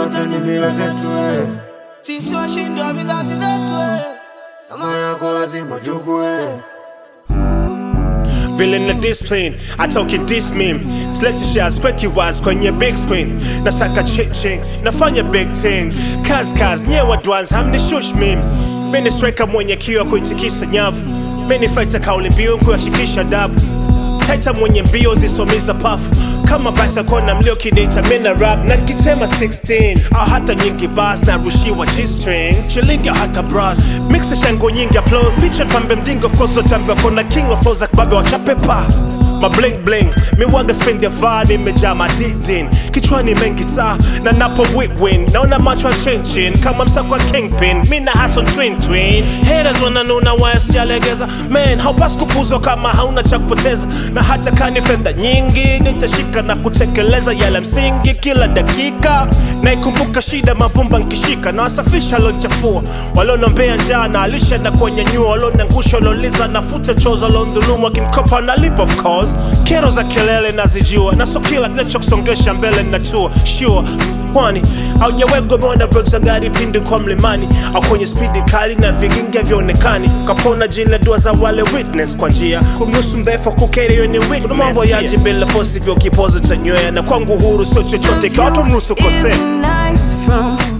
zote ni mila zetu Sisi washindi wa vizazi vyetu kama yako lazima chukue. Villain the discipline, I talk it this meme. Select shares, quick you was kwenye big screen. Nasaka chiching, nafanya big things. Kaz, nyewa dwans, hamni shush meme. Mini striker mwenye kiwa kuitikisa nyavu. Mini fighter kauli mbiu kuyashikisha dabu. Taita mwenye mbio zisomiza pafu. Kama basa kona mlio kideta mina rap na kitema 16 au hata nyingi bars na rushiwa G-strings shilingi hata bras mixa shango nyingi applause feature pambe mdingo of course lotamba kona king of flows like babe wachapepa ma bling bling miwaga spend the vibe imejaa madidin kichwani mengi saa na napo win naona macho ya chinchin kama msako wa kingpin mina hason twin haters wananuna waya sijalegeza man haupas kupuzwa kama hauna cha kupoteza na hata kani fedha nyingi nitashika na kutekeleza yale msingi kila dakika na ikumbuka shida mavumba nkishika na wasafisha lonchafua walionombea njaa na alisha na kuwanyanyua walionangusha waloliza nafuta choza londhulumu wakinikopa na lip of course kero za kelele nazijua na so kila kinachokusongesha mbele natua sure kwani haujawego meona break za gari pindi kwa mlimani au kwenye speedi kali na vigingi havionekani kapona jila dua za wale witness kwa njia kumnusu mdhaifu kukeri yoni witness kuna mambo yaji bila force hivyo kipozo tanywea na kwangu huru sio chochote kwa watu mnusu kose.